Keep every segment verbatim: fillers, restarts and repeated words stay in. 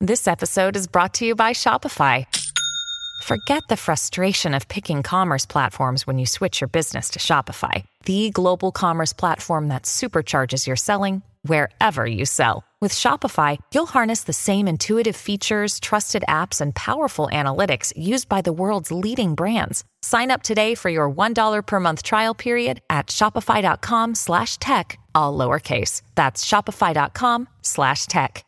This episode is brought to you by Shopify. Forget the frustration of picking commerce platforms when you switch your business to Shopify, the global commerce platform that supercharges your selling wherever you sell. With Shopify, you'll harness the same intuitive features, trusted apps, and powerful analytics used by the world's leading brands. Sign up today for your one dollar per month trial period at shopify.com slash tech, all lowercase. That's shopify.com slash tech.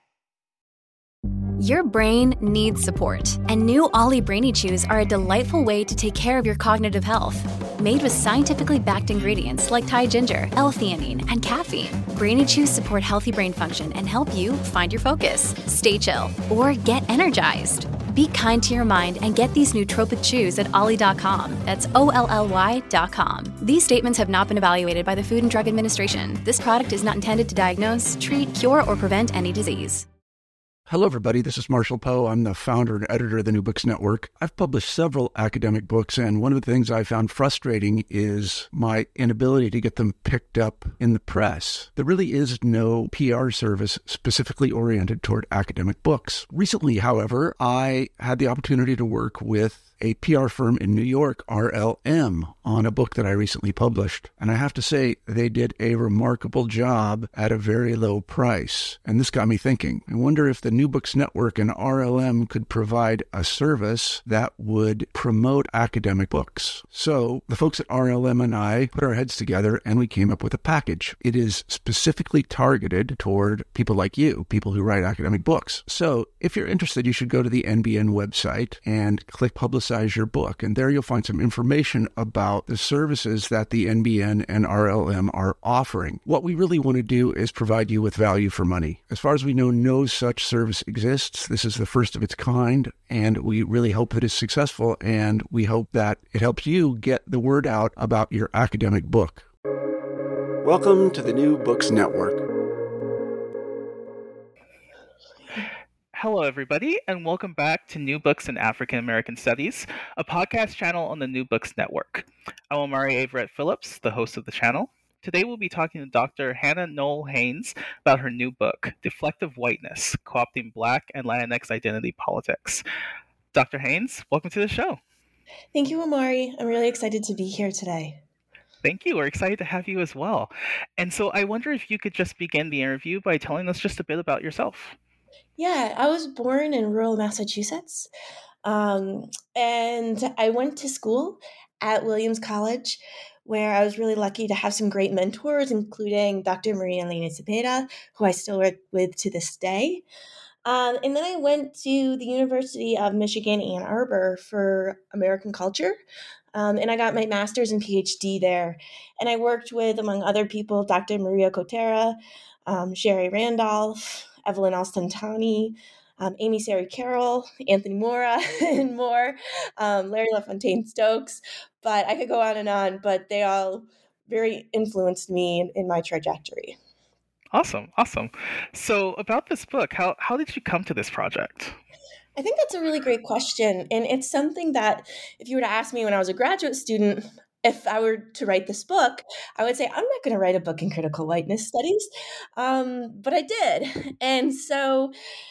Your brain needs support, and new Ollie Brainy Chews are a delightful way to take care of your cognitive health. Made with scientifically backed ingredients like Thai ginger, L-theanine, and caffeine, Brainy Chews support healthy brain function and help you find your focus, stay chill, or get energized. Be kind to your mind and get these nootropic chews at ollie dot com. That's O L L Y dot com. These statements have not been evaluated by the Food and Drug Administration. This product is not intended to diagnose, treat, cure, or prevent any disease. Hello, everybody. This is Marshall Poe. I'm the founder and editor of the New Books Network. I've published several academic books, and one of the things I found frustrating is my inability to get them picked up in the press. There really is no P R service specifically oriented toward academic books. Recently, however, I had the opportunity to work with a P R firm in New York, R L M, on a book that I recently published. And I have to say, they did a remarkable job at a very low price. And this got me thinking. I wonder if the New Books Network and R L M could provide a service that would promote academic books. So the folks at R L M and I put our heads together and we came up with a package. It is specifically targeted toward people like you, people who write academic books. So if you're interested, you should go to the N B N website and click Publicize your book. And there you'll find some information about the services that the N B N and R L M are offering. What we really want to do is provide you with value for money. As far as we know, no such service exists. This is the first of its kind, and we really hope it is successful, and we hope that it helps you get the word out about your academic book. Welcome to the New Books Network. Hello, everybody, and welcome back to New Books in African American Studies, a podcast channel on the New Books Network. I'm Omari Averett Phillips, the host of the channel. Today we'll be talking to Doctor Hannah Noel Haynes about her new book, Deflective Whiteness, Co-opting Black and Latinx Identity Politics. Doctor Haynes, welcome to the show. Thank you, Omari. I'm really excited to be here today. Thank you. We're excited to have you as well. And so I wonder if you could just begin the interview by telling us just a bit about yourself. Yeah, I was born in rural Massachusetts, um, and I went to school at Williams College, where I was really lucky to have some great mentors, including Doctor Maria Elena Cepeda, who I still work with to this day. Um, and then I went to the University of Michigan, Ann Arbor for American culture, um, and I got my master's and PhD there. And I worked with, among other people, Doctor Maria Cotera, um, Sherry Randolph, Evelyn Alstantani, um, Amy Sari Carroll, Anthony Mora, and more, um, Larry LaFontaine Stokes. But I could go on and on, but they all very influenced me in, in my trajectory. Awesome, awesome. So about this book, how, how did you come to this project? I think that's a really great question. And it's something that if you were to ask me when I was a graduate student, if I were to write this book, I would say, I'm not going to write a book in critical whiteness studies. Um, but I did. And so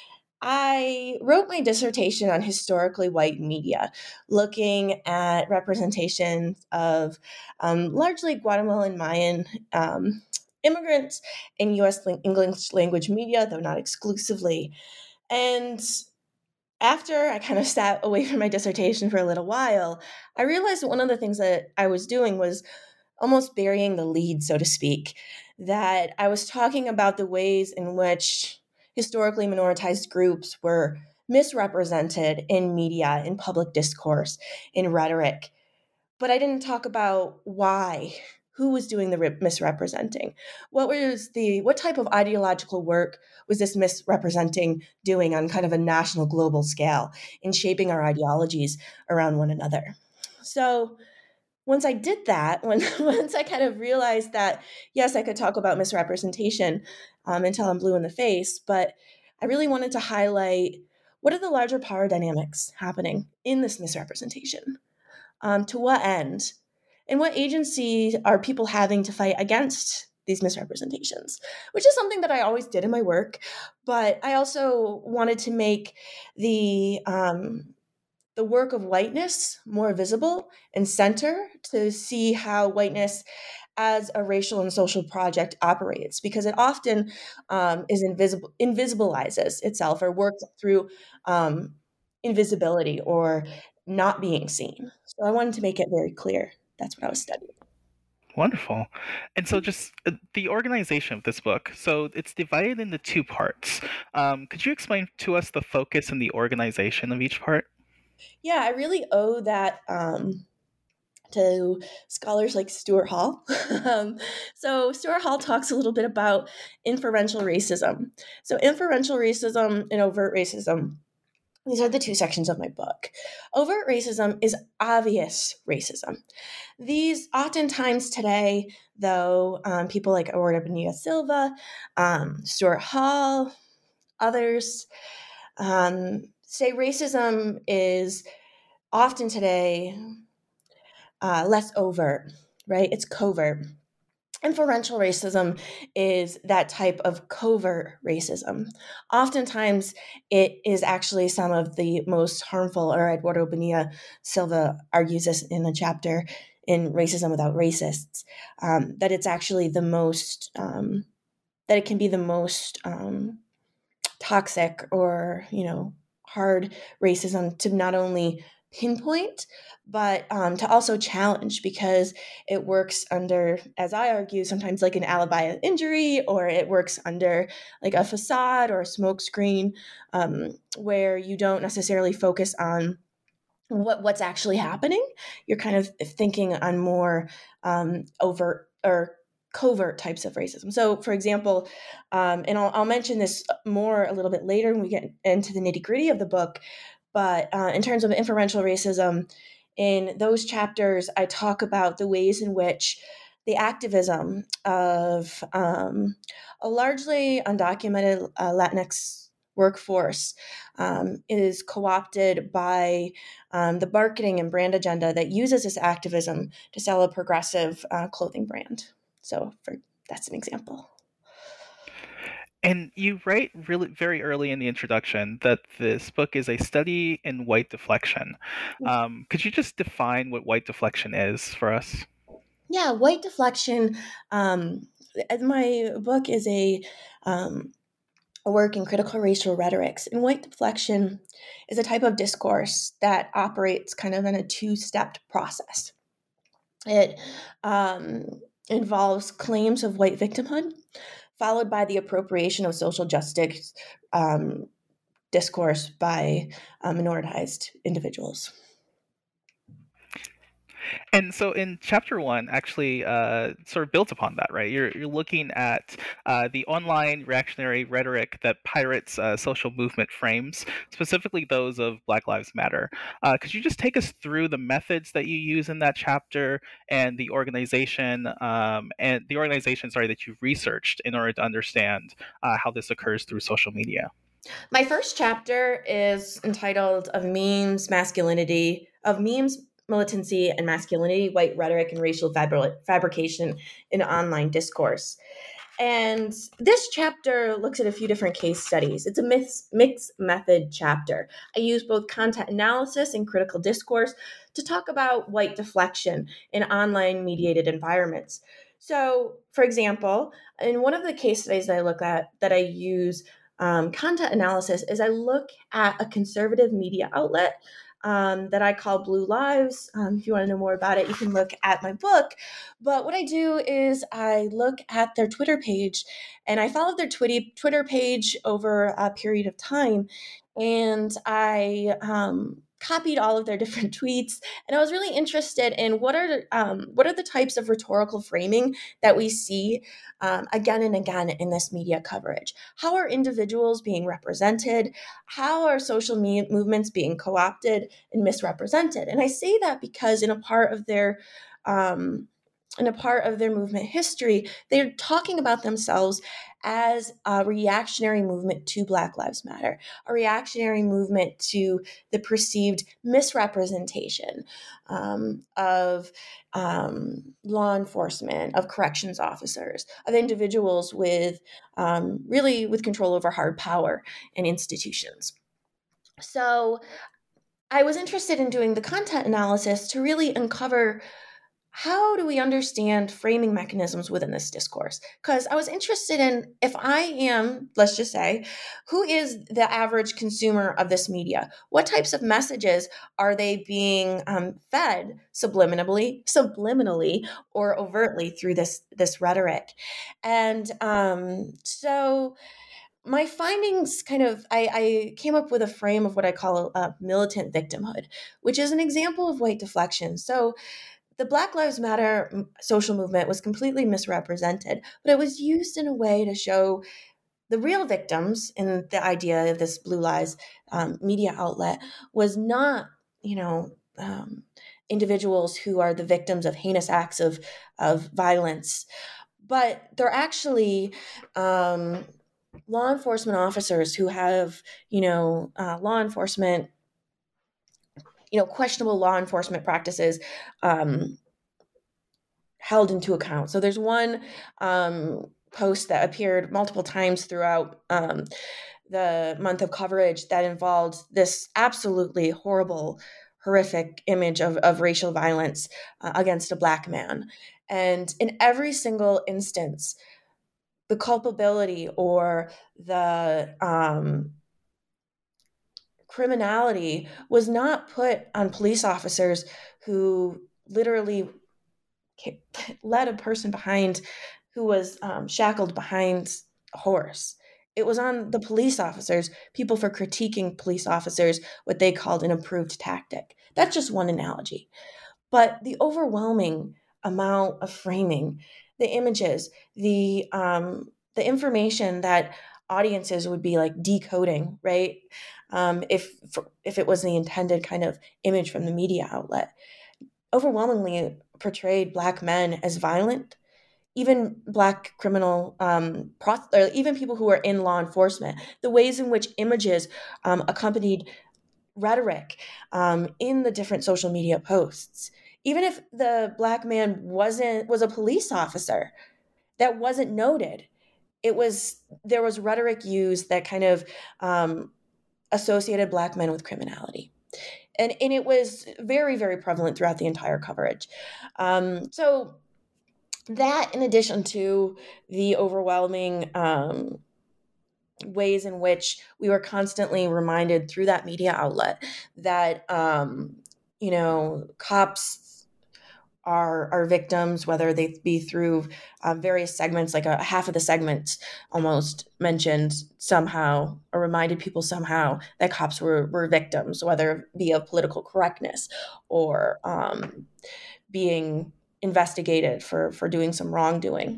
I wrote my dissertation on historically white media, looking at representation of um, largely Guatemalan Mayan um, immigrants in U S English language media, though not exclusively. And after I kind of sat away from my dissertation for a little while, I realized that one of the things that I was doing was almost burying the lead, so to speak, that I was talking about the ways in which historically minoritized groups were misrepresented in media, in public discourse, in rhetoric. But I didn't talk about why. Who was doing the misrepresenting? What was the what type of ideological work was this misrepresenting doing on kind of a national global scale in shaping our ideologies around one another? So once I did that, when once I kind of realized that, yes, I could talk about misrepresentation um, until I'm blue in the face, but I really wanted to highlight what are the larger power dynamics happening in this misrepresentation? Um, to what end? And what agency are people having to fight against these misrepresentations, which is something that I always did in my work. But I also wanted to make the um, the work of whiteness more visible and center to see how whiteness as a racial and social project operates, because it often um, is invisible, invisibilizes itself or works through um, invisibility or not being seen. So I wanted to make it very clear. That's what I was studying. Wonderful. And so just uh, the organization of this book. So it's divided into two parts. Um, could you explain to us the focus and the organization of each part? Yeah, I really owe that um, to scholars like Stuart Hall. um, so Stuart Hall talks a little bit about inferential racism. So inferential racism and overt racism, these are the two sections of my book. Overt racism is obvious racism. These oftentimes today, though, um, people like Aurora Bonilla-Silva, um, Stuart Hall, others, um, say racism is often today uh, less overt, right? It's covert. Inferential racism is that type of covert racism. Oftentimes, it is actually some of the most harmful, or Eduardo Bonilla Silva argues this in a chapter in Racism Without Racists, um, that it's actually the most, um, that it can be the most um, toxic or, you know, hard racism to not only pinpoint, but um, to also challenge, because it works under, as I argue, sometimes like an alibi of injury, or it works under like a facade or a smokescreen, um, where you don't necessarily focus on what what's actually happening. You're kind of thinking on more um, overt or covert types of racism. So, for example, um, and I'll, I'll mention this more a little bit later when we get into the nitty gritty of the book, but uh, in terms of inferential racism, in those chapters, I talk about the ways in which the activism of um, a largely undocumented uh, Latinx workforce um, is co-opted by um, the marketing and brand agenda that uses this activism to sell a progressive uh, clothing brand. So for, that's an example. And you write really very early in the introduction that this book is a study in white deflection. Um, could you just define what white deflection is for us? Yeah, white deflection. Um, my book is a um, a work in critical racial rhetorics, and white deflection is a type of discourse that operates kind of in a two-stepped process. It um, involves claims of white victimhood, followed by the appropriation of social justice um, discourse by uh, minoritized individuals. And so in chapter one, actually, uh, sort of built upon that, right? You're you're looking at uh, the online reactionary rhetoric that pirates uh, social movement frames, specifically those of Black Lives Matter. Uh, could you just take us through the methods that you use in that chapter and the organization um, and the organization, sorry, that you've researched in order to understand uh, how this occurs through social media? My first chapter is entitled "Of Memes, Masculinity, of Memes." Militancy and Masculinity, White Rhetoric and Racial fabri- Fabrication in Online Discourse. And this chapter looks at a few different case studies. It's a mix, mixed method chapter. I use both content analysis and critical discourse to talk about white deflection in online mediated environments. So, for example, in one of the case studies that I look at, that I use um, content analysis, is I look at a conservative media outlet Um, that I call Blue Lives. Um, if you want to know more about it, you can look at my book. But what I do is I look at their Twitter page, and I followed their Twitty, Twitter page over a period of time, and I um, copied all of their different tweets, and I was really interested in what are um, what are the types of rhetorical framing that we see um, again and again in this media coverage. How are individuals being represented? How are social me- movements being co-opted and misrepresented? And I say that because in a part of their um, and a part of their movement history, they're talking about themselves as a reactionary movement to Black Lives Matter, a reactionary movement to the perceived misrepresentation um, of um, law enforcement, of corrections officers, of individuals with um, really with control over hard power and institutions. So I was interested in doing the content analysis to really uncover how do we understand framing mechanisms within this discourse? Because I was interested in if I am, let's just say, who is the average consumer of this media? What types of messages are they being um, fed subliminally, subliminally, or overtly through this this rhetoric? And um, so my findings kind of I, I came up with a frame of what I call a, a militant victimhood, which is an example of white deflection. So the Black Lives Matter social movement was completely misrepresented, but it was used in a way to show the real victims in the idea of this Blue Lives um, media outlet was not, you know, um, individuals who are the victims of heinous acts of, of violence, but they're actually um, law enforcement officers who have, you know, uh, law enforcement you know, questionable law enforcement practices um, held into account. So there's one um, post that appeared multiple times throughout um, the month of coverage that involved this absolutely horrible, horrific image of, of racial violence uh, against a Black man. And in every single instance, the culpability or the um, criminality was not put on police officers who literally led a person behind who was um, shackled behind a horse. It was on the police officers, people for critiquing police officers, what they called an approved tactic. That's just one analogy. But the overwhelming amount of framing, the images, the um, the information that audiences would be like decoding, right? Um, if if it was the intended kind of image from the media outlet, overwhelmingly portrayed Black men as violent, even Black criminal, um, pro- or even people who are in law enforcement. The ways in which images um, accompanied rhetoric um, in the different social media posts. Even if the Black man wasn't was a police officer, that wasn't noted. It was there was rhetoric used that kind of um, associated Black men with criminality. And, and it was very, very prevalent throughout the entire coverage. Um, so that, in addition to the overwhelming um, ways in which we were constantly reminded through that media outlet that, um, you know, cops are are victims, whether they be through uh, various segments, like a half of the segments almost mentioned somehow or reminded people somehow that cops were, were victims, whether it be of political correctness or um, being investigated for, for doing some wrongdoing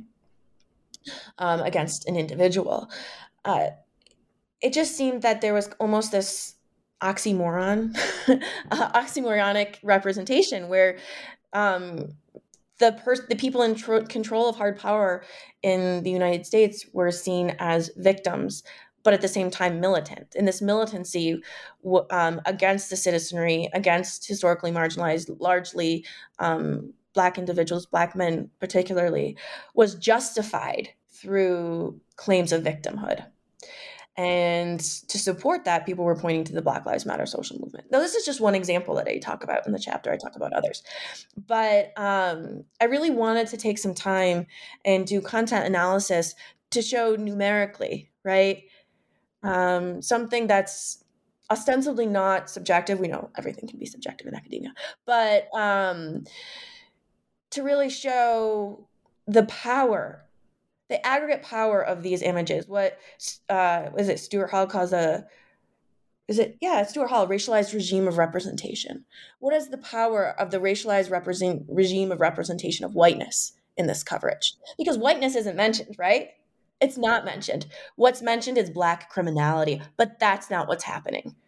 um, against an individual. Uh, it just seemed that there was almost this oxymoron, uh, oxymoronic representation where Um, the per- the people in tr- control of hard power in the United States were seen as victims, but at the same time militant. And this militancy w- um, against the citizenry, against historically marginalized, largely um, Black individuals, Black men particularly, was justified through claims of victimhood. And to support that, people were pointing to the Black Lives Matter social movement. Now, this is just one example that I talk about in the chapter. I talk about others. But um, I really wanted to take some time and do content analysis to show numerically, right? Um, something that's ostensibly not subjective. We know everything can be subjective in academia. But um, to really show the power the aggregate power of these images, what uh, is it Stuart Hall calls a, is it, yeah, Stuart Hall, racialized regime of representation. What is the power of the racialized represent, regime of representation of whiteness in this coverage? Because whiteness isn't mentioned, right? It's not mentioned. What's mentioned is Black criminality, but that's not what's happening.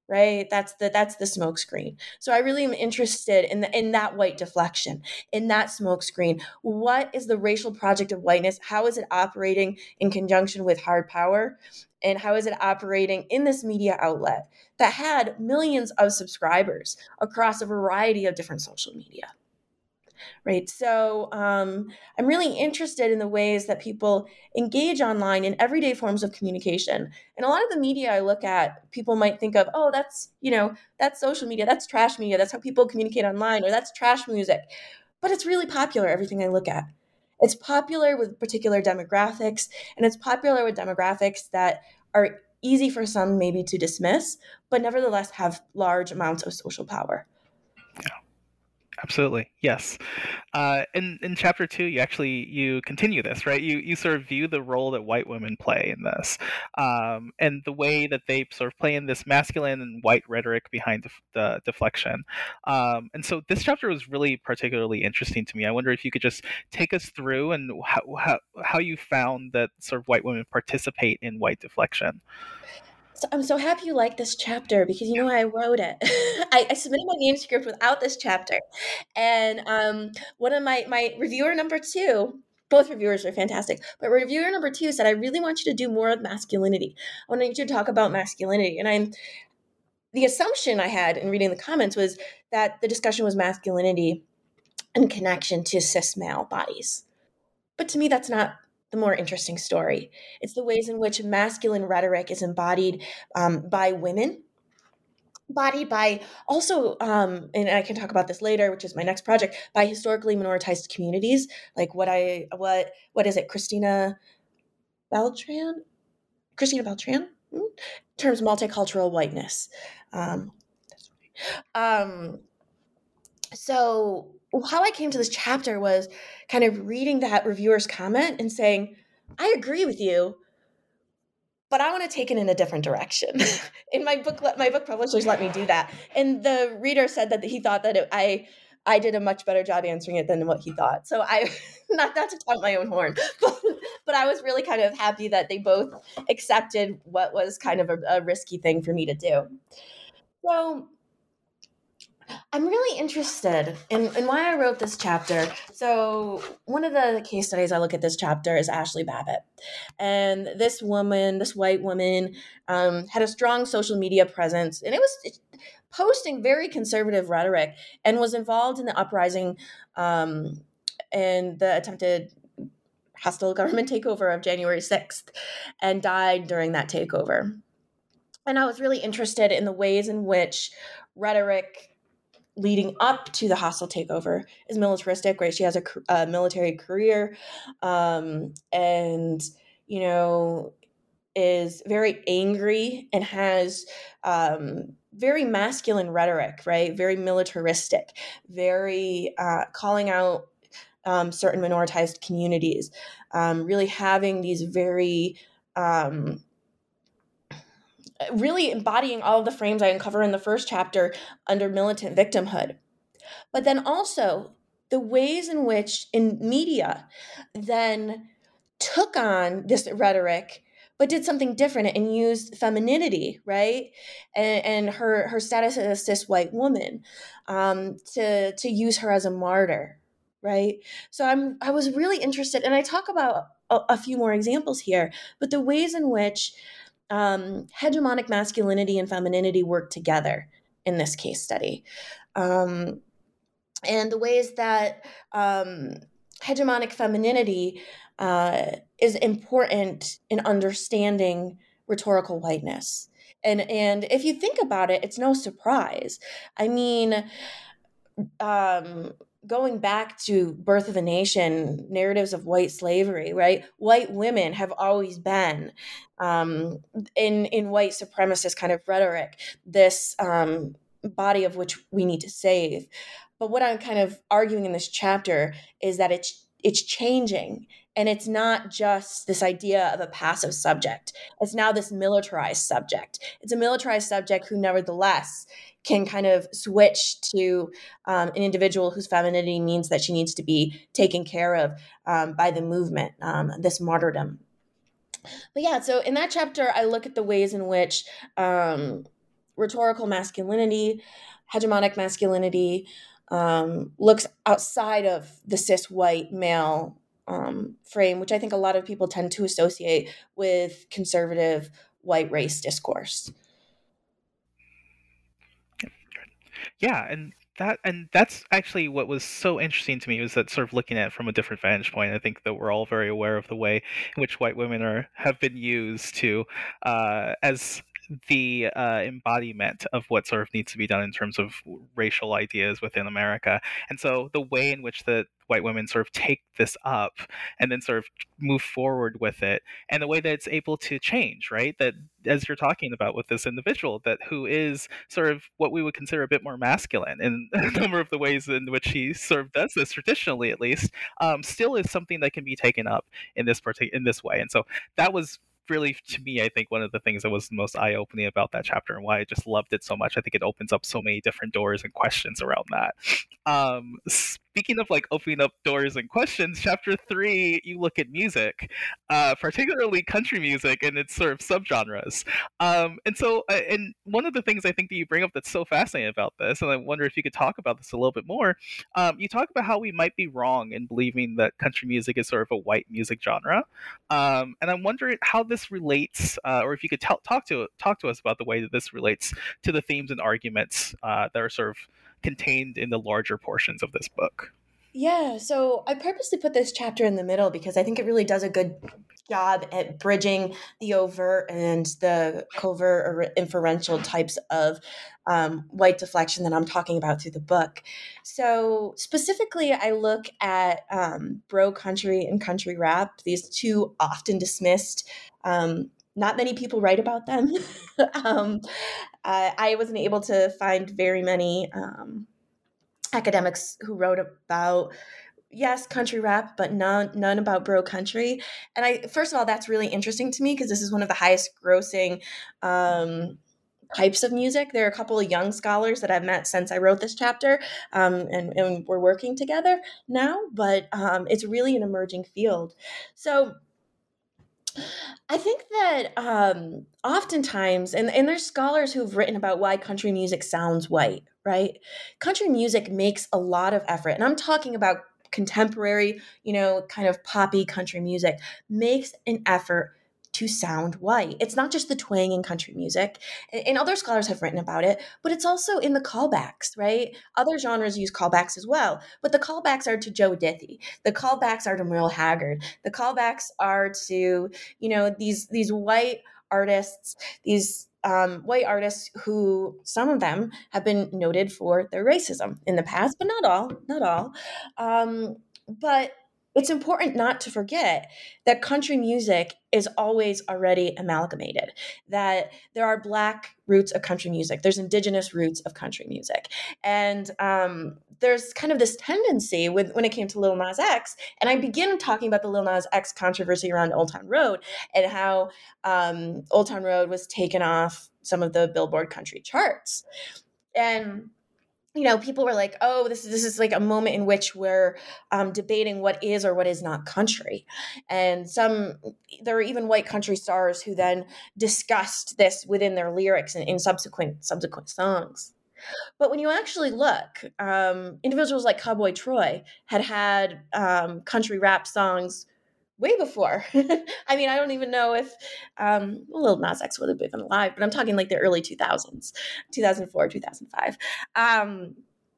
right? That's the that's the smoke screen. So I really am interested in the, in that white deflection, in that smoke screen. What is the racial project of whiteness? How is it operating in conjunction with hard power? And how is it operating in this media outlet that had millions of subscribers across a variety of different social media? Right. So um, I'm really interested in the ways that people engage online in everyday forms of communication. And a lot of the media I look at, people might think of, oh, that's, you know, that's social media, that's trash media, that's how people communicate online, or that's trash music. But it's really popular, everything I look at. It's popular with particular demographics, and it's popular with demographics that are easy for some maybe to dismiss, but nevertheless have large amounts of social power. Absolutely. Yes. Uh, in, in chapter two, you actually, you continue this, right? You, you sort of view the role that white women play in this, um, and the way that they sort of play in this masculine and white rhetoric behind def- the deflection. Um, and so this chapter was really particularly interesting to me. I wonder if you could just take us through and how, how, how you found that sort of white women participate in white deflection. So I'm so happy you like this chapter because you know I wrote it. I, I submitted my manuscript without this chapter, and um, one of my my reviewer number two, both reviewers are fantastic, but reviewer number two said I really want you to do more of masculinity. I want you to talk about masculinity, and I'm the assumption I had in reading the comments was that the discussion was masculinity in connection to cis male bodies, but to me that's not the more interesting story. It's the ways in which masculine rhetoric is embodied um, by women, embodied by also, um, and I can talk about this later, which is my next project, by historically minoritized communities, like what I, what, what is it, Christina Beltran? Christina Beltran? Hmm? In terms of multicultural whiteness. Um, um, so how I came to this chapter was kind of reading that reviewer's comment and saying, I agree with you, but I want to take it in a different direction. In my book, my book publishers let me do that. And the reader said that he thought that it, I I did a much better job answering it than what he thought. So I, not, not to toot my own horn, but, but I was really kind of happy that they both accepted what was kind of a, a risky thing for me to do. So I'm really interested in, in why I wrote this chapter. So one of the case studies I look at this chapter is Ashley Babbitt. And this woman, this white woman, um, had a strong social media presence. And it was posting very conservative rhetoric and was involved in the uprising um, and the attempted hostile government takeover of January sixth and died during that takeover. And I was really interested in the ways in which rhetoric leading up to the hostile takeover is militaristic, right? She has a, a military career um, and, you know, is very angry and has um, very masculine rhetoric, right? Very militaristic, very uh, calling out um, certain minoritized communities, um, really having these very... Um, really embodying all of the frames I uncover in the first chapter under militant victimhood. But then also the ways in which in media then took on this rhetoric, but did something different and used femininity, right? And, and her, her status as a cis white woman um, to, to use her as a martyr, right? So I'm, I was really interested, and I talk about a, a few more examples here, but the ways in which Um, hegemonic masculinity and femininity work together in this case study. Um, and the ways that um, hegemonic femininity uh, is important in understanding rhetorical whiteness. And, and if you think about it, it's no surprise. I mean, um, going back to Birth of a Nation, narratives of white slavery, right? White women have always been um, in in white supremacist kind of rhetoric, this um, body of which we need to save. But what I'm kind of arguing in this chapter is that it's it's changing. And it's not just this idea of a passive subject. It's now this militarized subject. It's a militarized subject who nevertheless can kind of switch to um, an individual whose femininity means that she needs to be taken care of um, by the movement, um, this martyrdom. But yeah, so in that chapter, I look at the ways in which um, rhetorical masculinity, hegemonic masculinity, um, looks outside of the cis white male um, frame, which I think a lot of people tend to associate with conservative white race discourse. Yeah, and that and that's actually what was so interesting to me, was that sort of looking at it from a different vantage point. I think that we're all very aware of the way in which white women are have been used to uh, as the uh, embodiment of what sort of needs to be done in terms of racial ideas within America. And so the way in which the white women sort of take this up and then sort of move forward with it, and the way that it's able to change, right? That, as you're talking about with this individual, that who is sort of what we would consider a bit more masculine in a number of the ways in which he sort of does this, traditionally at least, um, still is something that can be taken up in this partic- in this way. And so that was really, to me, I think one of the things that was the most eye-opening about that chapter, and why I just loved it so much. I think it opens up so many different doors and questions around that. Um, speaking of like opening up doors and questions, chapter three, you look at music, uh, particularly country music and its sort of subgenres. Um, and so, uh, and one of the things I think that you bring up that's so fascinating about this, and I wonder if you could talk about this a little bit more, um, you talk about how we might be wrong in believing that country music is sort of a white music genre. Um, and I'm wondering how this relates, uh, or if you could t- talk to talk to us about the way that this relates to the themes and arguments uh, that are sort of contained in the larger portions of this book. Yeah, so I purposely put this chapter in the middle because I think it really does a good job at bridging the overt and the covert or inferential types of um, white deflection that I'm talking about through the book. So specifically, I look at um, bro country and country rap, these two often dismissed. Um, not many people write about them. um, I, I wasn't able to find very many um, academics who wrote about, yes, country rap, but none none about bro country. And I, first of all, that's really interesting to me because this is one of the highest grossing um, types of music. There are a couple of young scholars that I've met since I wrote this chapter, um, and, and we're working together now, but um, it's really an emerging field. So I think that um, oftentimes, and, and there's scholars who've written about why country music sounds white, right? Country music makes a lot of effort, and I'm talking about contemporary, you know, kind of poppy country music, makes an effort to sound white. It's not just the twang in country music, and other scholars have written about it, but it's also in the callbacks, right? Other genres use callbacks as well, but the callbacks are to Joe Diffie. The callbacks are to Merle Haggard. The callbacks are to, you know, these these white artists, these um, white artists who, some of them have been noted for their racism in the past, but not all, not all. Um, but it's important not to forget that country music is always already amalgamated, that there are Black roots of country music, there's Indigenous roots of country music. And um, there's kind of this tendency with when it came to Lil Nas X, and I begin talking about the Lil Nas X controversy around Old Town Road and how um, Old Town Road was taken off some of the Billboard country charts. And you know, people were like, oh, this is, this is like a moment in which we're um, debating what is or what is not country. And some, there were even white country stars who then discussed this within their lyrics in, in subsequent subsequent songs. But when you actually look, um, individuals like Cowboy Troy had had um, country rap songs way before. I mean, I don't even know if um, Lil Nas X would have been alive, but I'm talking like the early two thousands, two thousand four, two thousand five. Um,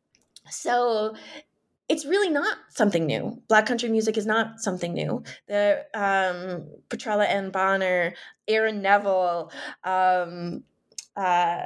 so it's really not something new. Black country music is not something new. The um, Petrella Ann Bonner, Aaron Neville, um, uh,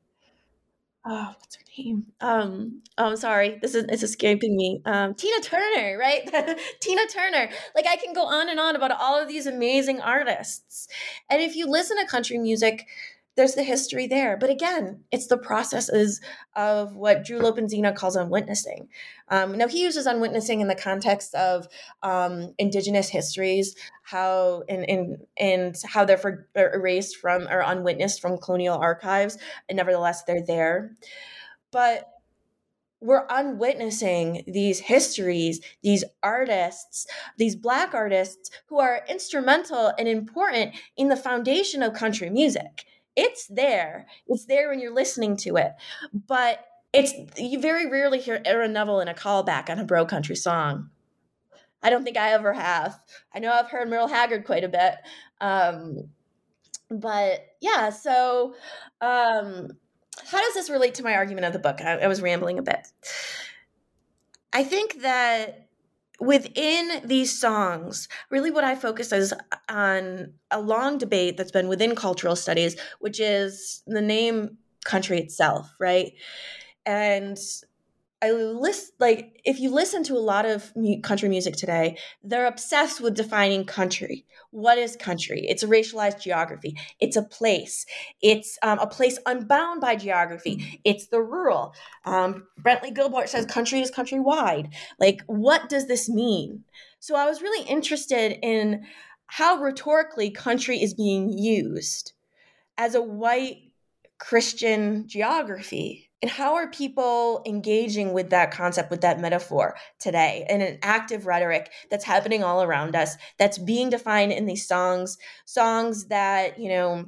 oh, what's her name? Um, oh, I'm sorry. This is it's escaping me. Um, Tina Turner, right? Tina Turner. Like I can go on and on about all of these amazing artists. And if you listen to country music, there's the history there. But again, it's the processes of what Drew Lopenzina calls unwitnessing. Um, now, he uses unwitnessing in the context of um, Indigenous histories, how and, and, and how they're for, erased from or unwitnessed from colonial archives, and nevertheless, they're there. But we're unwitnessing these histories, these artists, these Black artists who are instrumental and important in the foundation of country music. it's there. It's there when you're listening to it. But it's you very rarely hear Aaron Neville in a callback on a bro country song. I don't think I ever have. I know I've heard Merle Haggard quite a bit. Um, but yeah, so um, how does this relate to my argument of the book? I, I was rambling a bit. I think that within these songs, really what I focus is on a long debate that's been within cultural studies, which is the name country itself, right? And I list like if you listen to a lot of mu- country music today, they're obsessed with defining country. What is country? It's a racialized geography. It's a place. It's um, a place unbound by geography. It's the rural. Um, Brentley Gilbert says country is countrywide. Like, what does this mean? So I was really interested in how rhetorically country is being used as a white Christian geography. And how are people engaging with that concept, with that metaphor today in an active rhetoric that's happening all around us, that's being defined in these songs, songs that, you know,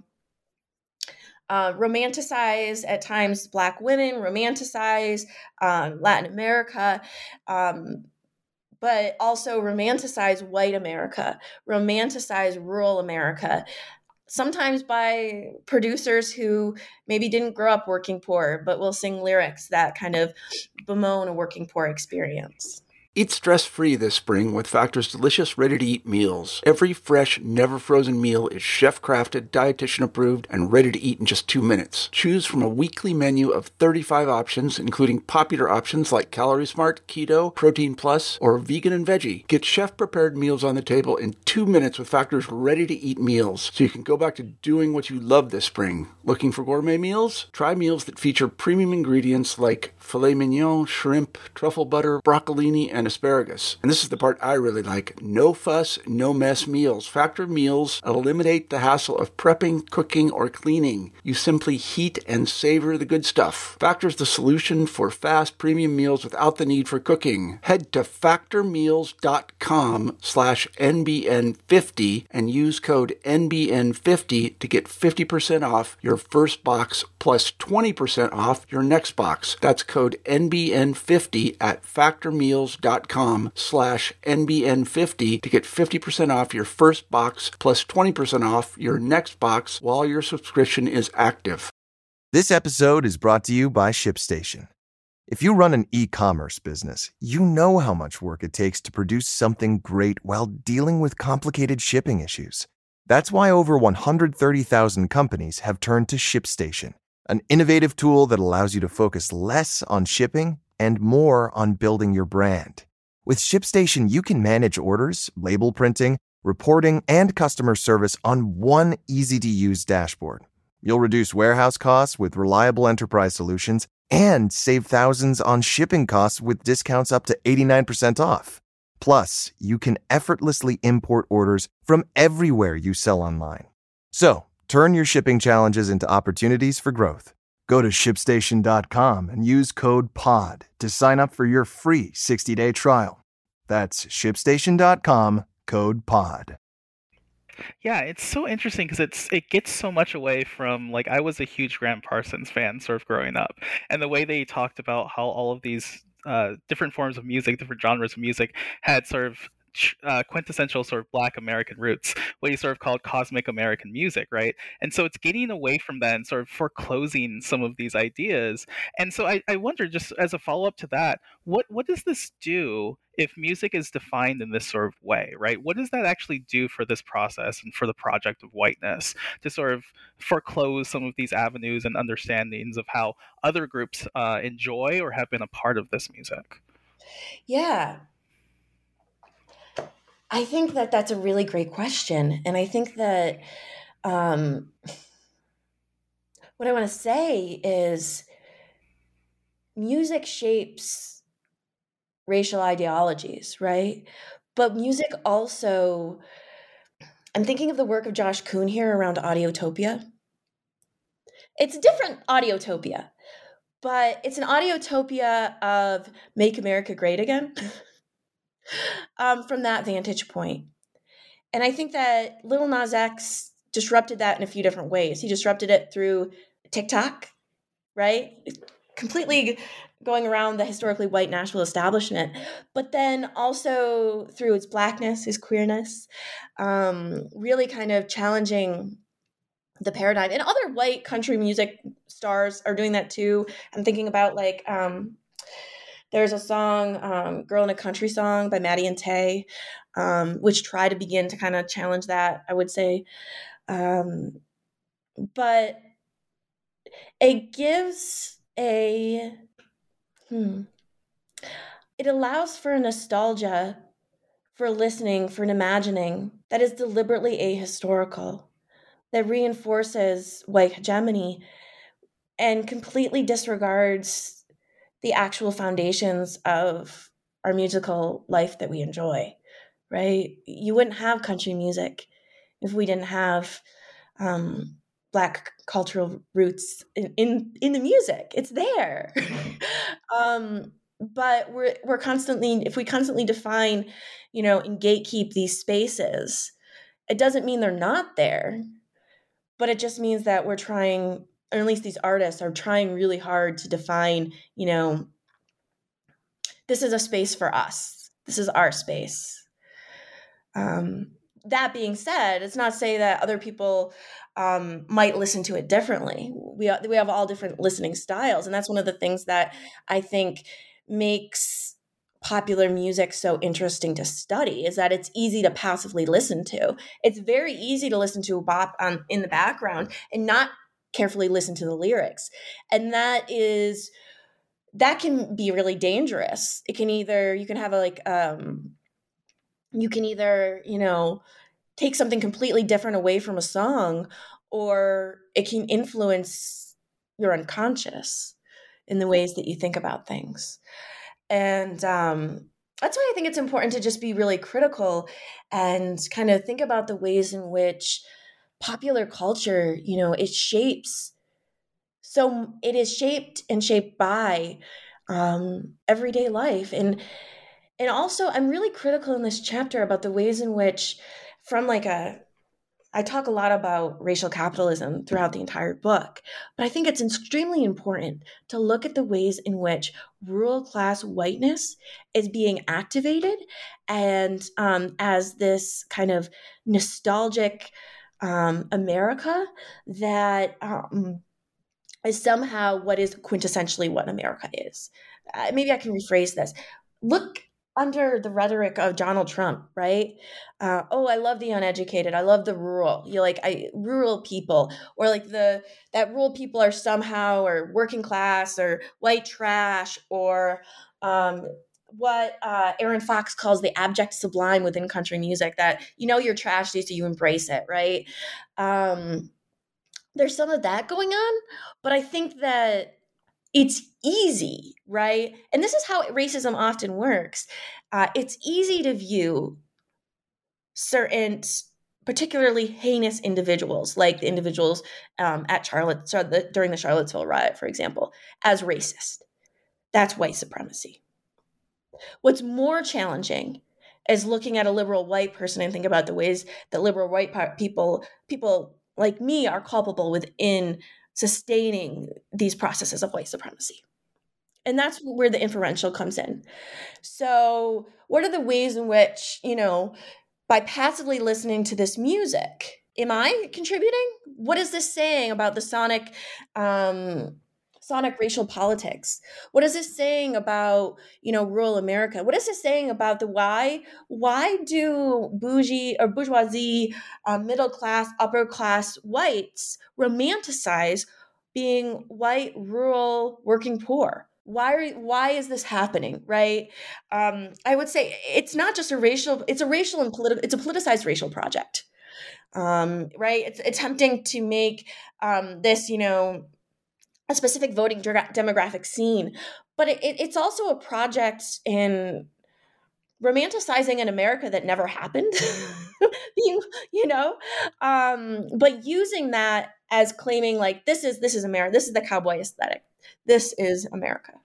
uh, romanticize at times Black women, romanticize um, Latin America, um, but also romanticize white America, romanticize rural America, sometimes by producers who maybe didn't grow up working poor, but will sing lyrics that kind of bemoan a working poor experience. Eat stress-free this spring with Factor's delicious ready-to-eat meals. Every fresh, never-frozen meal is chef-crafted, dietitian-approved, and ready to eat in just two minutes. Choose from a weekly menu of thirty-five options, including popular options like Calorie Smart, Keto, Protein Plus, or Vegan and Veggie. Get chef-prepared meals on the table in two minutes with Factor's ready-to-eat meals, so you can go back to doing what you love this spring. Looking for gourmet meals? Try meals that feature premium ingredients like filet mignon, shrimp, truffle butter, broccolini, and asparagus. And this is the part I really like. No fuss, no mess meals. Factor meals eliminate the hassle of prepping, cooking, or cleaning. You simply heat and savor the good stuff. Factor's the solution for fast premium meals without the need for cooking. Head to factormeals.com slash NBN50 and use code N B N fifty to get fifty percent off your first box plus twenty percent off your next box. That's code N B N fifty at factormeals.com slash N B N fifty to get fifty percent off your first box plus twenty percent off your next box while your subscription is active. This episode is brought to you by ShipStation. If you run an e-commerce business, you know how much work it takes to produce something great while dealing with complicated shipping issues. That's why over one hundred thirty thousand companies have turned to ShipStation, an innovative tool that allows you to focus less on shipping and more on building your brand. With ShipStation, you can manage orders, label printing, reporting, and customer service on one easy-to-use dashboard. You'll reduce warehouse costs with reliable enterprise solutions and save thousands on shipping costs with discounts up to eighty-nine percent off. Plus, you can effortlessly import orders from everywhere you sell online. So, turn your shipping challenges into opportunities for growth. Go to ship station dot com and use code POD to sign up for your free sixty-day trial. That's ship station dot com, code POD. Yeah, it's so interesting because it's it gets so much away from, like, I was a huge Graham Parsons fan sort of growing up, and the way they talked about how all of these uh, different forms of music, different genres of music had sort of Uh, quintessential sort of Black American roots, what he sort of called cosmic American music, right? And so it's getting away from that and sort of foreclosing some of these ideas. And so I, I wonder, just as a follow-up to that, what what does this do if music is defined in this sort of way, right? What does that actually do for this process and for the project of whiteness to sort of foreclose some of these avenues and understandings of how other groups uh, enjoy or have been a part of this music? Yeah. I think that that's a really great question. And I think that um, what I want to say is music shapes racial ideologies, right? But music also, I'm thinking of the work of Josh Kuhn here around Audiotopia. It's a different Audiotopia, but it's an Audiotopia of Make America Great Again. Um, from that vantage point. And I think that Lil Nas X disrupted that in a few different ways. He disrupted it through TikTok, right? Completely going around the historically white Nashville establishment, but then also through his Blackness, his queerness, um, really kind of challenging the paradigm. And other white country music stars are doing that too. I'm thinking about like, um, there's a song, um, Girl in a Country Song by Maddie and Tay, um, which try to begin to kind of challenge that, I would say. Um, but it gives a, hmm, it allows for a nostalgia, for listening, for an imagining that is deliberately ahistorical, that reinforces white hegemony and completely disregards the actual foundations of our musical life that we enjoy, right? You wouldn't have country music if we didn't have um, Black cultural roots in, in, in the music. It's there. um, but we're we're constantly, if we constantly define, you know, and gatekeep these spaces, it doesn't mean they're not there, but it just means that we're trying, or at least these artists are trying really hard to define, you know, this is a space for us. This is our space. Um, that being said, it's not to say that other people um, might listen to it differently. We we have all different listening styles, and that's one of the things that I think makes popular music so interesting to study, is that it's easy to passively listen to. It's very easy to listen to a bop um, in the background and not carefully listen to the lyrics, and that is that can be really dangerous. It can either you can have a like um, you can either you know take something completely different away from a song, or it can influence your unconscious in the ways that you think about things. And um, that's why I think it's important to just be really critical and kind of think about the ways in which popular culture, you know, it shapes. So it is shaped and shaped by um, everyday life. And and also, I'm really critical in this chapter about the ways in which, from like a, I talk a lot about racial capitalism throughout the entire book, but I think it's extremely important to look at the ways in which rural class whiteness is being activated and um, as this kind of nostalgic um, America that um, is somehow what is quintessentially what America is. Uh, maybe I can rephrase this. Look under the rhetoric of Donald Trump, right? Uh, oh, I love the uneducated. I love the rural. You like I rural people, or like the that rural people are somehow or working class or white trash, or um, what uh, Aaron Fox calls the abject sublime within country music. That you know you're trashy, so you embrace it, right? Um, there's some of that going on, but I think that it's easy, right? And this is how racism often works. Uh, it's easy to view certain, particularly heinous individuals, like the individuals um, at Charlotte so the, during the Charlottesville riot, for example, as racist. That's white supremacy. What's more challenging is looking at a liberal white person and think about the ways that liberal white people, people like me, are culpable within sustaining these processes of white supremacy. And that's where the inferential comes in. So what are the ways in which, you know, by passively listening to this music, am I contributing? What is this saying about the sonic, um, sonic racial politics? What is this saying about, you know, rural America? What is this saying about the why? Why do bougie or bourgeoisie, uh, middle class, upper class whites romanticize being white, rural, working poor? Why are, why is this happening, right? Um, I would say it's not just a racial, it's a racial and political, it's a politicized racial project, um, right? It's attempting to make um, this, you know, a specific voting demographic scene, but it, it's also a project in romanticizing an America that never happened, you, you know, um, but using that as claiming like, this is, this is America, this is the cowboy aesthetic. This is America.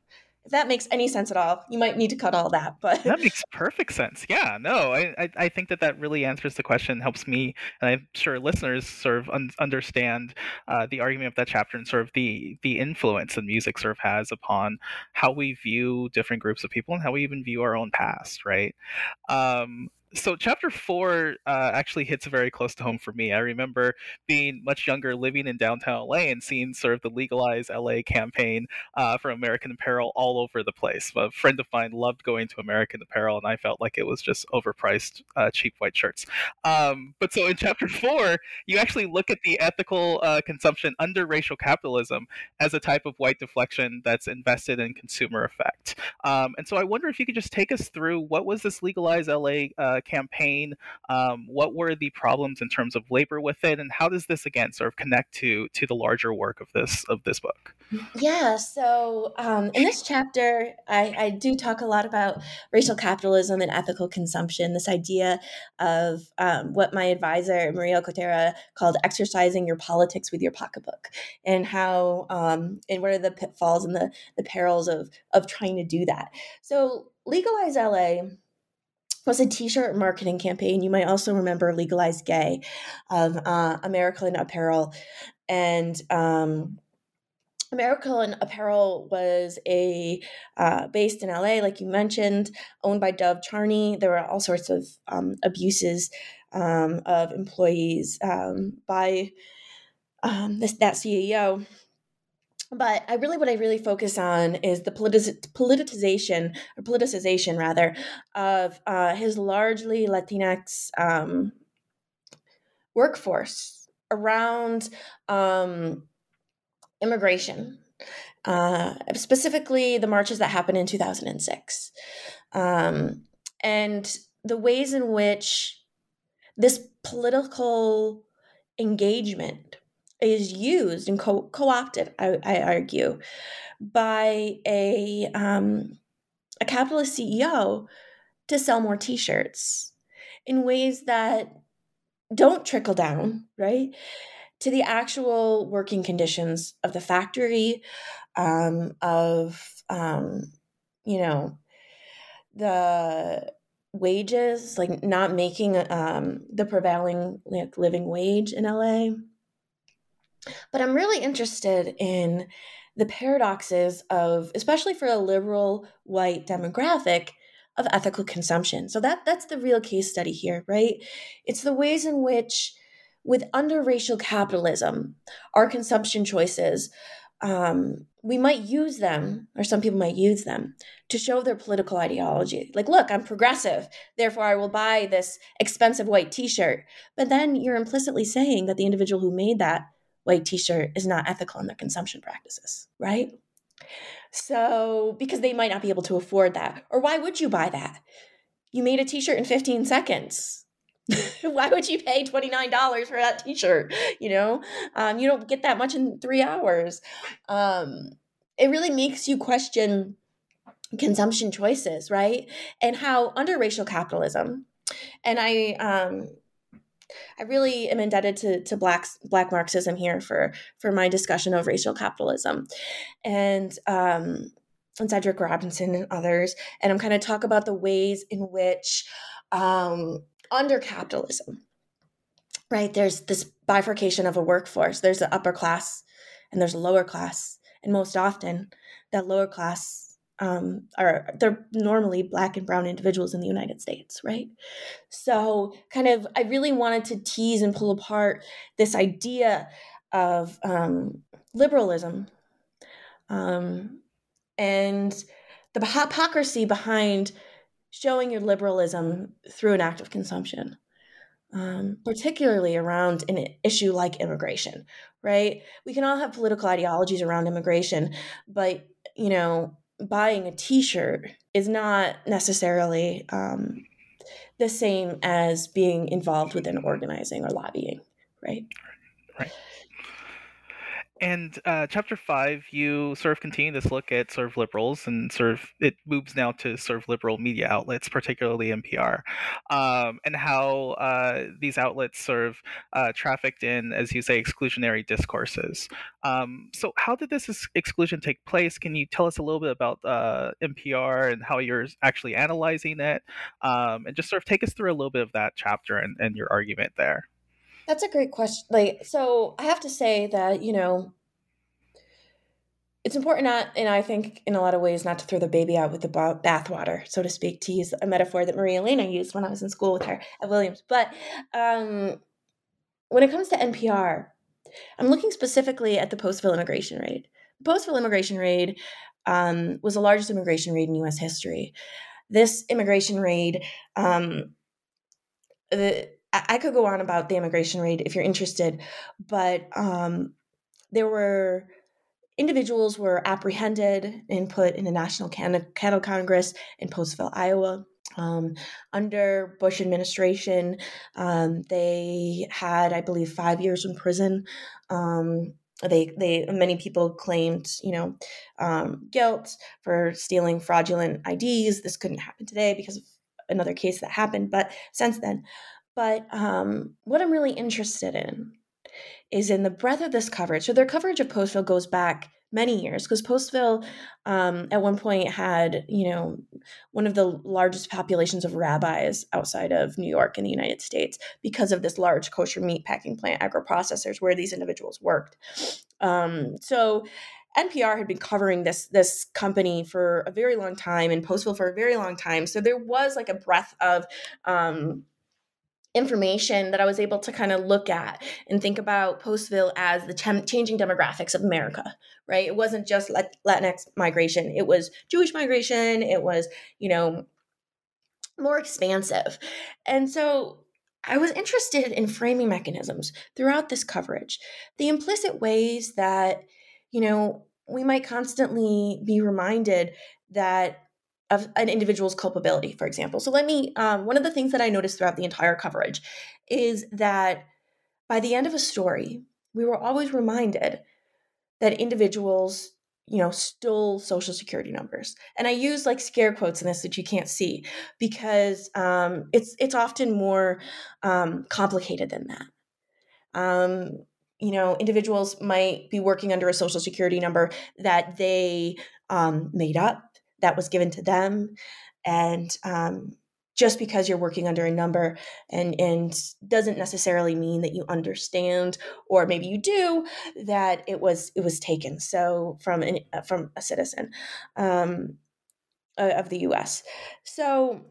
If that makes any sense at all, you might need to cut all that, but that makes perfect sense. Yeah, no, I, I, I think that that really answers the question, helps me, and I'm sure listeners sort of un- understand uh, the argument of that chapter and sort of the the influence that music sort of has upon how we view different groups of people and how we even view our own past, right? Um, so chapter four uh, actually hits very close to home for me. I remember being much younger, living in downtown L A, and seeing sort of the Legalize L A campaign uh, for American Apparel all over the place. A friend of mine loved going to American Apparel, and I felt like it was just overpriced, uh, cheap white shirts. Um, but so in chapter four, you actually look at the ethical uh, consumption under racial capitalism as a type of white deflection that's invested in consumer effect. Um, and so I wonder if you could just take us through, what was this Legalize L A uh, campaign? Um, what were the problems in terms of labor with it, and how does this again sort of connect to to the larger work of this of this book? Yeah, so um, in this chapter, I, I do talk a lot about racial capitalism and ethical consumption, this idea of um, what my advisor, Maria Cotera, called exercising your politics with your pocketbook, and how, um, and what are the pitfalls and the, the perils of, of trying to do that. So Legalize L A was a t-shirt marketing campaign. You might also remember Legalize Gay of uh, American Apparel. And um, American Apparel was a uh, based in L A, like you mentioned, owned by Dov Charney. There were all sorts of um, abuses um, of employees um, by um, this, that C E O. But I really, what I really focus on is the politi- politicization, or politicization rather, of uh, his largely Latinx um, workforce around um, immigration, uh, specifically the marches that happened in two thousand six, um, and the ways in which this political engagement is used and co- co-opted, I, I argue, by a um, a capitalist C E O to sell more T-shirts in ways that don't trickle down, right, to the actual working conditions of the factory, um, of um, you know, the wages, like not making um, the prevailing like living wage in L A. But I'm really interested in the paradoxes of, especially for a liberal white demographic, of ethical consumption. So that that's the real case study here, right? It's the ways in which, with under racial capitalism, our consumption choices, um, we might use them, or some people might use them, to show their political ideology. Like, look, I'm progressive, therefore I will buy this expensive white T-shirt. But then you're implicitly saying that the individual who made that white T-shirt is not ethical in their consumption practices, right? So, because they might not be able to afford that. Or why would you buy that? You made a T-shirt in fifteen seconds. Why would you pay twenty-nine dollars for that T-shirt? You know, um, you don't get that much in three hours. Um, it really makes you question consumption choices, right? And how under racial capitalism, and I, um, I really am indebted to to Black Black Marxism here for for my discussion of racial capitalism, and um, and Cedric Robinson and others. And I'm kind of talk about the ways in which um, under capitalism, right? There's this bifurcation of a workforce. There's the upper class and there's a lower class, and most often that lower class um, are they're normally Black and brown individuals in the United States, right? So kind of, I really wanted to tease and pull apart this idea of um, liberalism um, and the hypocrisy behind showing your liberalism through an act of consumption, um, particularly around an issue like immigration, right? We can all have political ideologies around immigration, but, you know, buying a T-shirt is not necessarily um, the same as being involved within organizing or lobbying, right? Right. And uh, chapter five, you sort of continue this look at sort of liberals, and sort of it moves now to sort of liberal media outlets, particularly N P R, um, and how uh, these outlets sort of uh, trafficked in, as you say, exclusionary discourses. Um, so, how did this ex- exclusion take place? Can you tell us a little bit about uh, N P R and how you're actually analyzing it, um, and just sort of take us through a little bit of that chapter and, and your argument there? That's a great question. Like, so I have to say that, you know, it's important not, and I think in a lot of ways, not to throw the baby out with the ba- bathwater, so to speak, to use a metaphor that Maria Elena used when I was in school with her at Williams. But um, when it comes to N P R, I'm looking specifically at the Postville immigration raid. The Postville immigration raid um, was the largest immigration raid in U S history. This immigration raid, um, the, I I could go on about the immigration raid if you're interested, but um, there were individuals were apprehended and put in a national can- cattle congress in Postville, Iowa. Um, under Bush administration, um, they had, I believe, five years in prison. Um, they, they, many people claimed, you know, um, guilt for stealing fraudulent I Ds. This couldn't happen today because of another case that happened, but since then. But um, what I'm really interested in is in the breadth of this coverage. So their coverage of Postville goes back many years, because Postville um, at one point had, you know, one of the largest populations of rabbis outside of New York in the United States because of this large kosher meat packing plant, agro-processors, where these individuals worked. Um, so N P R had been covering this this company for a very long time, and Postville for a very long time. So there was like a breadth of um, information that I was able to kind of look at and think about Postville as the ch- changing demographics of America, right? It wasn't just Latinx migration. It was Jewish migration. It was, you know, more expansive. And so I was interested in framing mechanisms throughout this coverage, the implicit ways that, you know, we might constantly be reminded that of an individual's culpability, for example. So let me, um, one of the things that I noticed throughout the entire coverage is that by the end of a story, we were always reminded that individuals, you know, stole social security numbers. And I use like scare quotes in this that you can't see because um, it's it's often more um, complicated than that. Um, you know, individuals might be working under a social security number that they um, made up, that was given to them, and um, just because you're working under a number and and doesn't necessarily mean that you understand, or maybe you do, that it was it was taken so from an from a citizen um, of the U S. So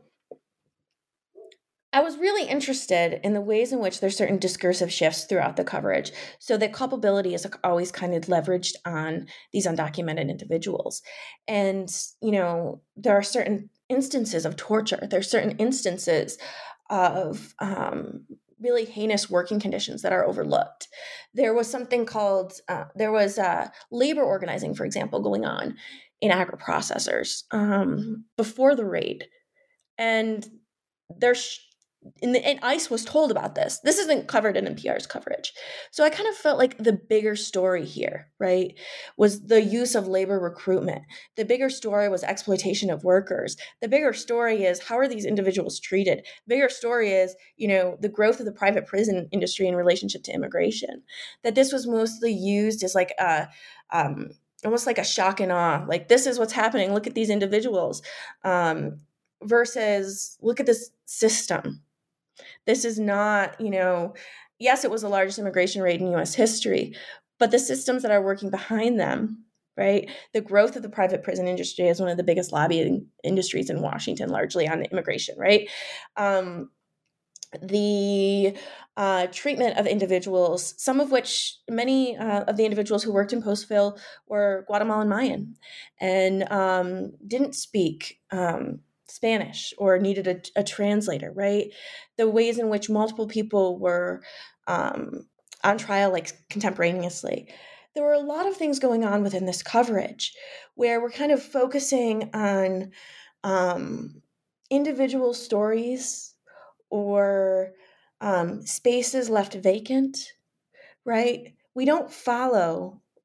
I was really interested in the ways in which there's certain discursive shifts throughout the coverage, so that culpability is always kind of leveraged on these undocumented individuals. And, you know, there are certain instances of torture. There's certain instances of um, really heinous working conditions that are overlooked. There was something called, uh, there was uh, labor organizing, for example, going on in agro-processors um, before the raid. And there's and, the, and ICE was told about this. This isn't covered in N P R's coverage. So I kind of felt like the bigger story here, right, was the use of labor recruitment. The bigger story was exploitation of workers. The bigger story is how are these individuals treated? The bigger story is, you know, the growth of the private prison industry in relationship to immigration. That this was mostly used as like a, um, almost like a shock and awe. Like, this is what's happening. Look at these individuals. Um, versus look at this system. This is not, you know, yes, it was the largest immigration raid in U S history, but the systems that are working behind them, right? The growth of the private prison industry is one of the biggest lobbying industries in Washington, largely on immigration, right? Um, the uh, treatment of individuals, some of which, many uh, of the individuals who worked in Postville were Guatemalan Mayan and um, didn't speak um, Spanish or needed a, a translator, right? The ways in which multiple people were um, on trial, like contemporaneously. There were a lot of things going on within this coverage where we're kind of focusing on um, individual stories or um, spaces left vacant, right? We don't follow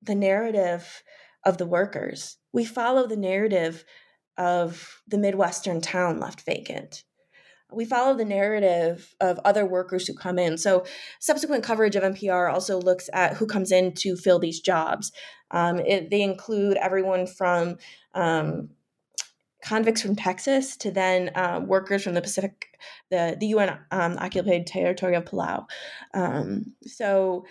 the narrative of the workers. We follow the narrative of the Midwestern town left vacant. We follow the narrative of other workers who come in. So subsequent coverage of N P R also looks at who comes in to fill these jobs. Um, it, they include everyone from um, convicts from Texas to then uh, workers from the Pacific, the, the U N um, occupied territory of Palau. Um, so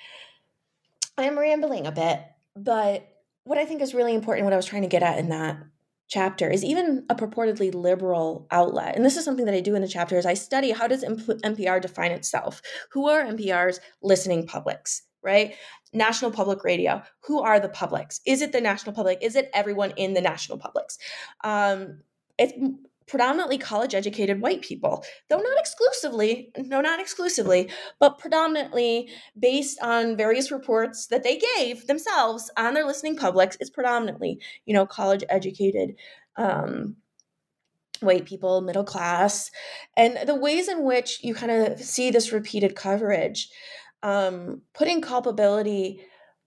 I'm rambling a bit, but what I think is really important, what I was trying to get at in that chapter, is even a purportedly liberal outlet. And this is something that I do in the chapter, is I study how does N P R define itself? Who are N P R's listening publics, right? National Public Radio. Who are the publics? Is it the national public? Is it everyone in the national publics? Um, it's predominantly college-educated white people, though not exclusively, no, not exclusively, but predominantly based on various reports that they gave themselves on their listening publics, it's predominantly, you know, college-educated um, white people, middle class, and the ways in which you kind of see this repeated coverage, um, putting culpability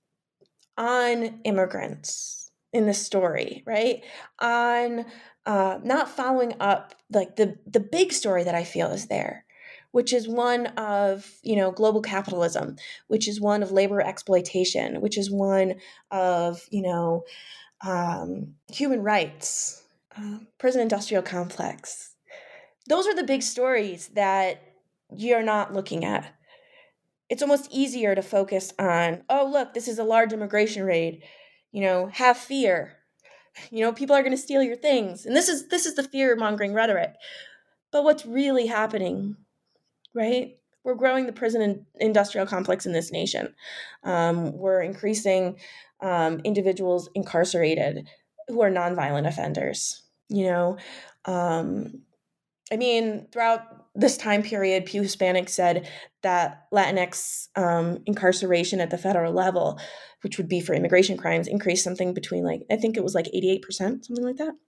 on immigrants in this story, right? On uh, not following up like the the big story that I feel is there, which is one of, you know, global capitalism, which is one of labor exploitation, which is one of, you know, um, human rights, uh, prison industrial complex. Those are the big stories that you're not looking at. It's almost easier to focus on, oh, look, this is a large immigration raid, you know, have fear. You know, people are going to steal your things. And this is this is the fear-mongering rhetoric. But what's really happening, right? We're growing the prison industrial complex in this nation. Um, we're increasing um, individuals incarcerated who are nonviolent offenders. You know, um, I mean, throughout this time period, Pew Hispanic said that Latinx um, incarceration at the federal level, which would be for immigration crimes, increased something between like, I think it was like eighty-eight percent, something like that.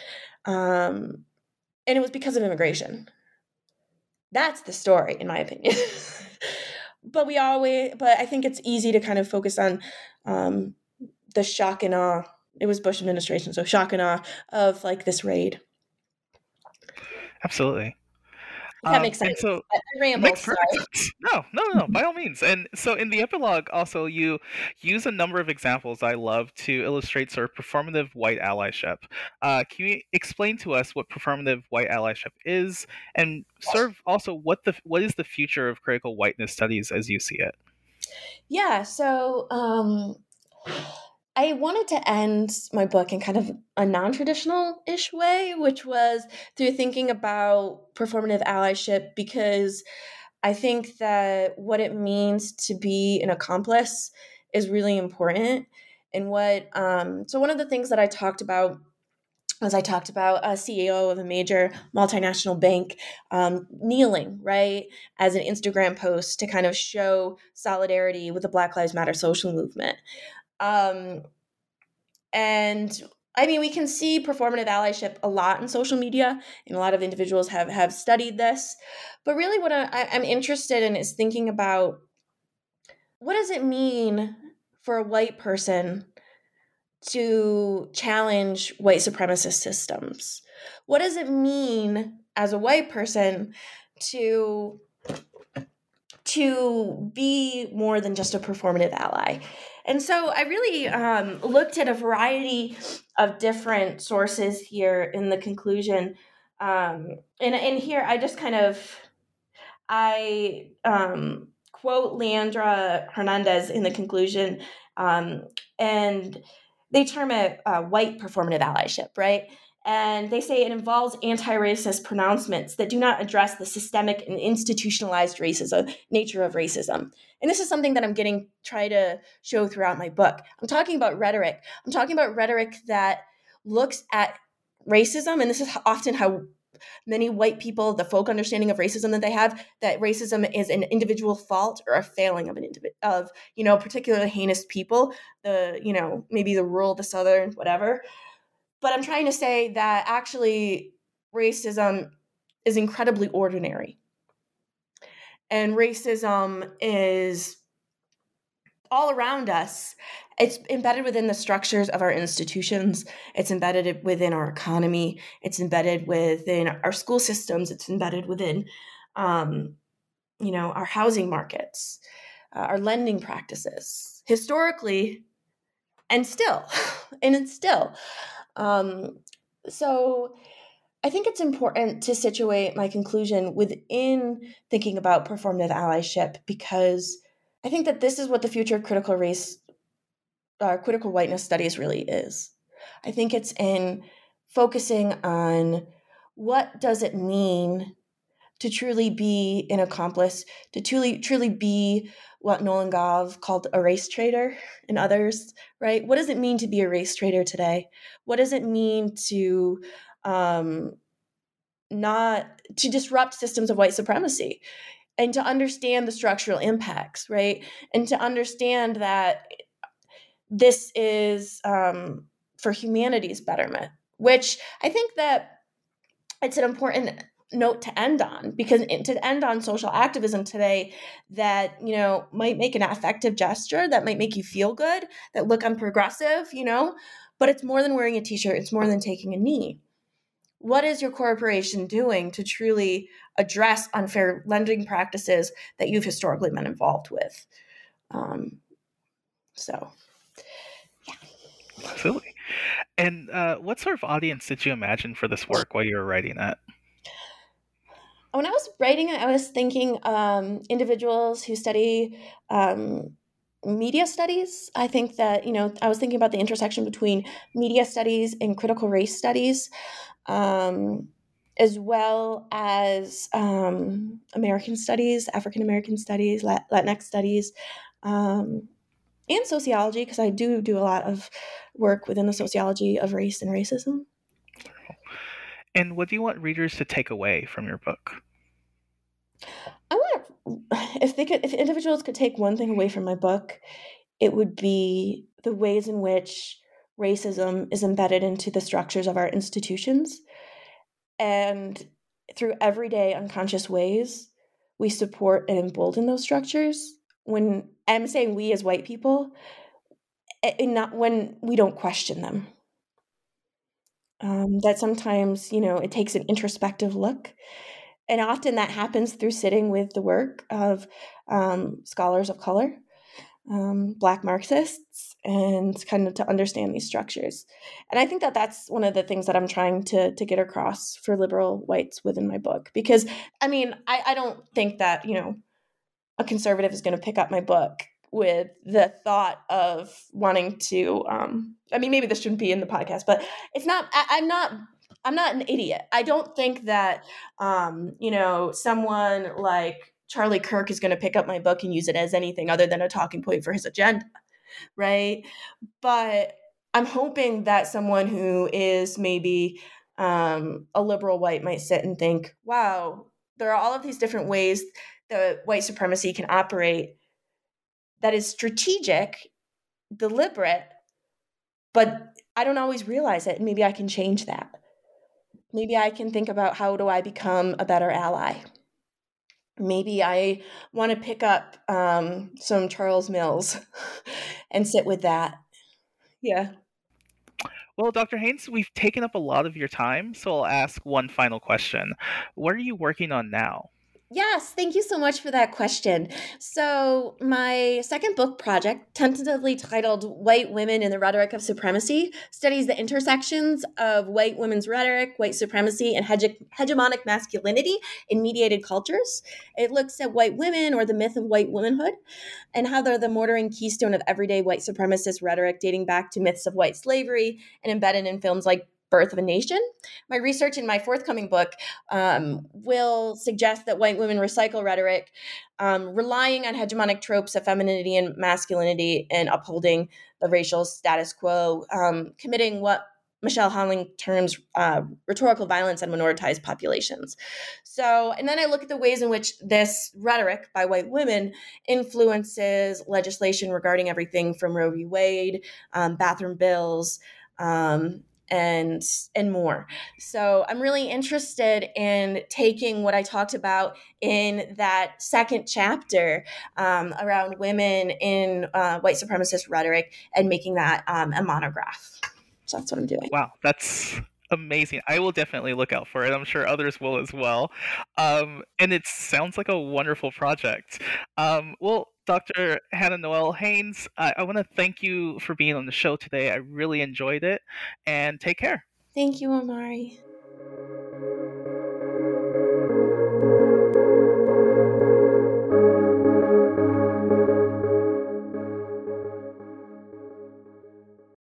Um, and it was because of immigration. That's the story, in my opinion. But we always, but I think it's easy to kind of focus on um, the shock and awe. It was Bush administration, so shock and awe of like this raid. Absolutely. If that Um, makes and sense. so I ramble, makes perfect sorry. sense. No, no, no, no, by all means. And so in the epilogue, also, you use a number of examples I love to illustrate sort of performative white allyship. Uh, can you explain to us what performative white allyship is, and sort of also what the what is the future of critical whiteness studies as you see it? Yeah, so um, I wanted to end my book in kind of a non-traditional-ish way, which was through thinking about performative allyship, because I think that what it means to be an accomplice is really important. And what, um, so one of the things that I talked about was I talked about a C E O of a major multinational bank um, kneeling, right, as an Instagram post to kind of show solidarity with the Black Lives Matter social movement. Um, and I mean, we can see performative allyship a lot in social media, and a lot of individuals have, have studied this. But really what I, I'm interested in is thinking about, what does it mean for a white person to challenge white supremacist systems? What does it mean as a white person to, to be more than just a performative ally? And so I really um, looked at a variety of different sources here in the conclusion. Um, and, and here I just kind of, I um, quote Leandra Hernandez in the conclusion, um, and they term it uh, white performative allyship, right? And they say it involves anti-racist pronouncements that do not address the systemic and institutionalized racism, nature of racism. And this is something that I'm getting, try to show throughout my book. I'm talking about rhetoric. I'm talking about rhetoric that looks at racism, and this is often how many white people, the folk understanding of racism that they have, that racism is an individual fault or a failing of an individual, of, you know, particularly heinous people, the, you know, maybe the rural, the southern, whatever. But I'm trying to say that actually racism is incredibly ordinary. And racism is all around us. it's embedded within the structures of our institutions. It's embedded within our economy. It's embedded within our school systems. It's embedded within, um, you know, our housing markets, uh, our lending practices, historically, and still, and it's still. Um, so I think it's important to situate my conclusion within thinking about performative allyship, because I think that this is what the future of critical race Uh, critical whiteness studies really is. I think it's in focusing on what does it mean to truly be an accomplice, to truly truly be what Nolan Gov called a race traitor and others, right? What does it mean to be a race traitor today? What does it mean to um, not to disrupt systems of white supremacy, and to understand the structural impacts, right? And to understand that this is um, for humanity's betterment, which I think that it's an important note to end on, because to end on social activism today that, you know, might make an affective gesture, that might make you feel good, that look, I'm progressive, you know, but it's more than wearing a t-shirt. It's more than taking a knee. What is your corporation doing to truly address unfair lending practices that you've historically been involved with? Um, so... Absolutely. And uh, what sort of audience did you imagine for this work while you were writing it? When I was writing it, I was thinking um, individuals who study um, media studies. I think that, you know, I was thinking about the intersection between media studies and critical race studies, um, as well as um, American studies, African American studies, Latinx studies, um, and sociology, because I do do a lot of work within the sociology of race and racism. And what do you want readers to take away from your book? I want, if they could, if individuals could take one thing away from my book, it would be the ways in which racism is embedded into the structures of our institutions, and through everyday unconscious ways, we support and embolden those structures. When I'm saying we as white people, and not when we don't question them. Um, that sometimes, you know, it takes an introspective look. And often that happens through sitting with the work of um, scholars of color, um, Black Marxists, and kind of to understand these structures. And I think that that's one of the things that I'm trying to to get across for liberal whites within my book. Because, I mean, I, I don't think that, you know, a conservative is going to pick up my book with the thought of wanting to, um, I mean, maybe this shouldn't be in the podcast, but it's not, I, I'm not, I'm not an idiot. I don't think that, um, you know, someone like Charlie Kirk is going to pick up my book and use it as anything other than a talking point for his agenda, right? But I'm hoping that someone who is maybe um, a liberal white might sit and think, wow, there are all of these different ways that white supremacy can operate that is strategic, deliberate, but I don't always realize it. And maybe I can change that. Maybe I can think about, how do I become a better ally? Maybe I want to pick up um, some Charles Mills and sit with that. Yeah. Well, Doctor Haynes, we've taken up a lot of your time, so I'll ask one final question. What are you working on now? Yes, thank you so much for that question. So my second book project, tentatively titled White Women in the Rhetoric of Supremacy, studies the intersections of white women's rhetoric, white supremacy, and hege- hegemonic masculinity in mediated cultures. It looks at white women, or the myth of white womanhood, and how they're the mortar and keystone of everyday white supremacist rhetoric dating back to myths of white slavery and embedded in films like Birth of a Nation. My research in my forthcoming book um, will suggest that white women recycle rhetoric, um, relying on hegemonic tropes of femininity and masculinity and upholding the racial status quo, um, committing what Michelle Holling terms uh, rhetorical violence on minoritized populations. So, and then I look at the ways in which this rhetoric by white women influences legislation regarding everything from Roe v. Wade, um, bathroom bills, um, and and more. So I'm really interested in taking what I talked about in that second chapter um, around women in uh, white supremacist rhetoric and making that um, a monograph. So that's what I'm doing. Wow, that's amazing. I will definitely look out for it. I'm sure others will as well. Um, and it sounds like a wonderful project. Um, well, Doctor Hannah Noel Haynes, I, I want to thank you for being on the show today. I really enjoyed it, and take care. Thank you, Omari.